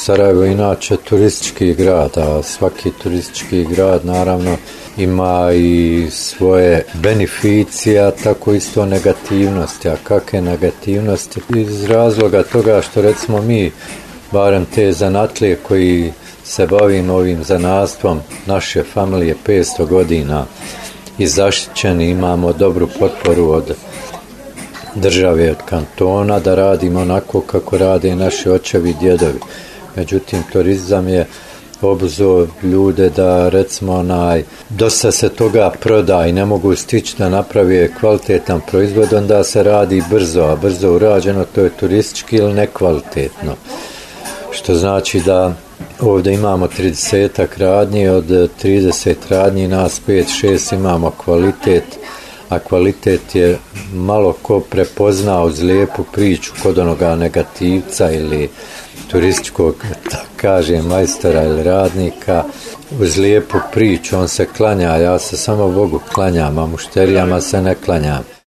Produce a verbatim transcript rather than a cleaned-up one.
Sarajevo je inače turistički grad, a svaki turistički grad naravno ima i svoje beneficija, tako isto negativnosti. A kakve negativnosti? Iz razloga toga što recimo mi, barem te zanatlije koji se bavimo ovim zanatstvom, naše familije petsto godina i zaštićeni, imamo dobru potporu od države, od kantona, da radimo onako kako rade naši očevi i djedovi. Međutim, turizam je obuzo ljude da recimo onaj, dosta se toga proda i ne mogu stići da napravi kvalitetan proizvod, onda se radi brzo, a brzo urađeno to je turistički ili nekvalitetno. Što znači da ovdje imamo tridesetak radnji, od trideset radnji nas pet šest imamo kvalitet, a kvalitet je malo ko prepoznao uz lijepu priču kod onoga negativca ili turističkog, tako kaže, majstora ili radnika. Uz lijepu priču on se klanja, ja se samo Bogu klanjam, a mušterijama se ne klanjam.